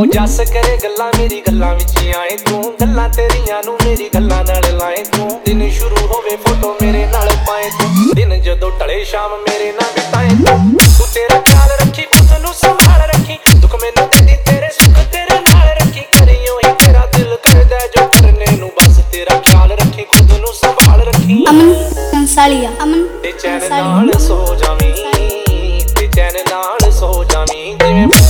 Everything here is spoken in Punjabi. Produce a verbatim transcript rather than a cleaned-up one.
ਉਹ ਜੱਸ ਕਰੇ ਗੱਲਾਂ ਮੇਰੀ ਗੱਲਾਂ ਵਿੱਚ ਆਏ ਤੂੰ, ਗੱਲਾਂ ਤੇਰੀਆਂ ਨੂੰ ਮੇਰੀ ਗੱਲਾਂ ਨਾਲ ਲਾਏ ਤੂੰ। ਦਿਨ ਸ਼ੁਰੂ ਹੋਵੇ ਫੋਟੋ ਮੇਰੇ ਨਾਲ ਪਾਏ ਤੂੰ, ਦਿਨ ਜਦੋਂ ਢਲੇ ਸ਼ਾਮ ਮੇਰੇ ਨਾਲ ਬਿਤਾਏ ਤੂੰ। ਤੂੰ ਤੇਰਾ ਖਿਆਲ ਰੱਖੀ ਖੁਦ ਨੂੰ ਸੰਭਾਲ ਰੱਖੀ, ਦੁੱਖ ਮੈਨੂੰ ਦੇਦੀ ਤੇਰੇ ਸੁੱਖ ਤੇਰੇ ਨਾਲ ਰੱਖੀ। ਕਰੀ ਉਹੀ ਤੇਰਾ ਦਿਲ ਕਰਦਾ ਜੋ ਕਰਨੇ ਨੂੰ, ਬਸ ਤੇਰਾ ਖਿਆਲ ਰੱਖੀ ਖੁਦ ਨੂੰ ਸੰਭਾਲ ਰੱਖੀ। ਅਮਨ ਕੰਸਾਲੀਆ, ਅਮਨ ਤੇ ਚੈਨ ਨਾਲ ਸੋ ਜਾਵੀਂ, ਤੇ ਚੈਨ ਨਾਲ ਸੋ ਜਾਵੀਂ ਜਿਵੇਂ